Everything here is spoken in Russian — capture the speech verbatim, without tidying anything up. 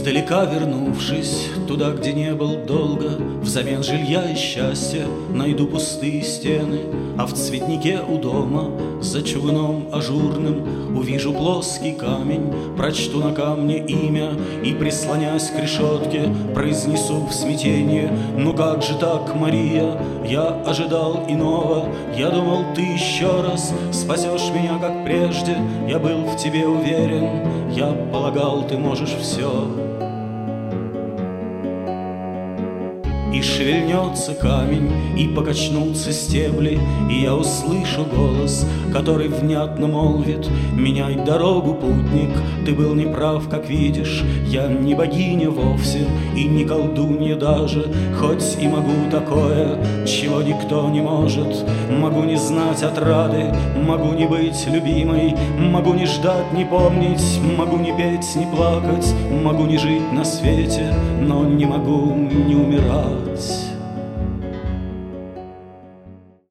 Издалека вернувшись туда, где не был долго, взамен жилья и счастья найду пустые стены, а в цветнике у дома за чугуном ажурным увижу плоский камень, прочту на камне имя и, прислонясь к решетке, произнесу в смятении: ну как же так, Мария? Я ожидал иного, я думал, ты еще раз спасешь меня, как прежде. Я был в тебе уверен, я полагал, ты можешь все. И шевельнется камень, и покачнутся стебли, и я услышу голос, который внятно молвит: меняй дорогу, путник, ты был неправ, как видишь. Я не богиня вовсе и не колдунья даже, хоть и могу такое, чего никто не может. Могу не знать отрады, могу не быть любимой, могу не ждать, не помнить, могу не петь, не плакать, могу не жить на свете, но не могу не